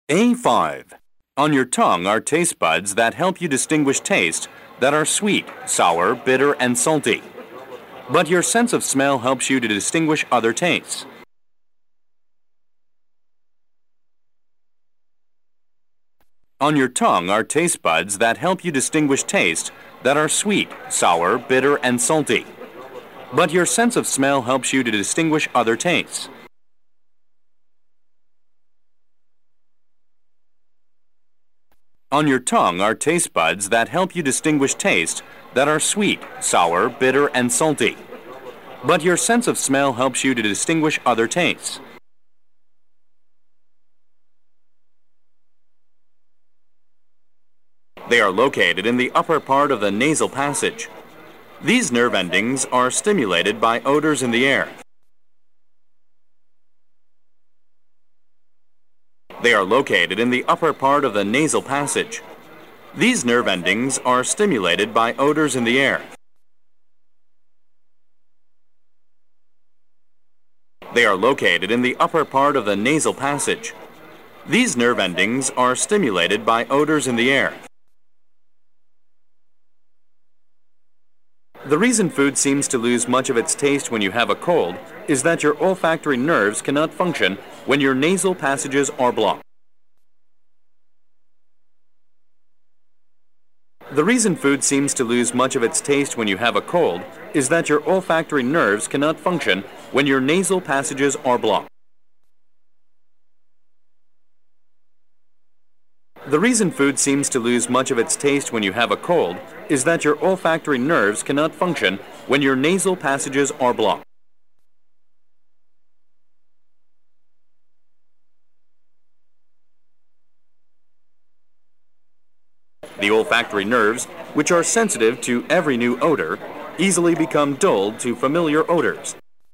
A5. On your tongue are taste buds that help you distinguish tastes that are sweet, sour, bitter, and salty. But your sense of smell helps you to distinguish other tastes. On your tongue are taste buds that help you distinguish tastes that are sweet, sour, bitter, and salty. But your sense of smell helps you to distinguish other tastes. On your tongue are taste buds that help you distinguish tastes that are sweet, sour, bitter, and salty. But your sense of smell helps you to distinguish other tastes. They are located in the upper part of the nasal passage. These nerve endings are stimulated by odors in the air. They are located in the upper part of the nasal passage. These nerve endings are stimulated by odors in the air. They are located in the upper part of the nasal passage. These nerve endings are stimulated by odors in the air. The reason food seems to lose much of its taste when you have a cold is that your olfactory nerves cannot function when your nasal passages are blocked. The reason food seems to lose much of its taste when you have a cold is that your olfactory nerves cannot function when your nasal passages are blocked. The reason food seems to lose much of its taste when you have a cold is that your olfactory nerves cannot function when your nasal passages are blocked. The olfactory nerves, which are sensitive to every new odor, easily become dulled to familiar odors.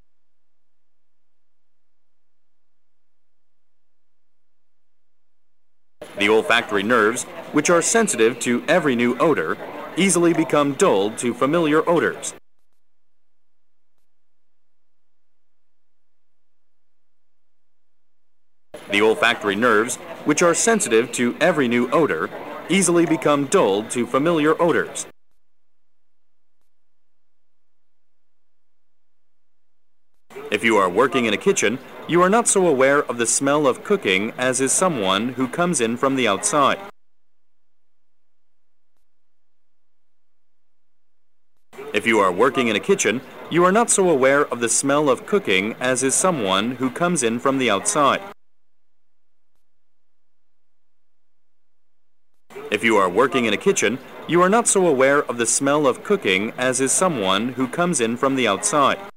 The olfactory nerves, which are sensitive to every new odor, easily become dulled to familiar odors. The olfactory nerves, which are sensitive to every new odor, easily become dulled to familiar odors. If you are working in a kitchen, you are not so aware of the smell of cooking as is someone who comes in from the outside. If you are working in a kitchen, you are not so aware of the smell of cooking as is someone who comes in from the outside. If you are working in a kitchen, you are not so aware of the smell of cooking as is someone who comes in from the outside.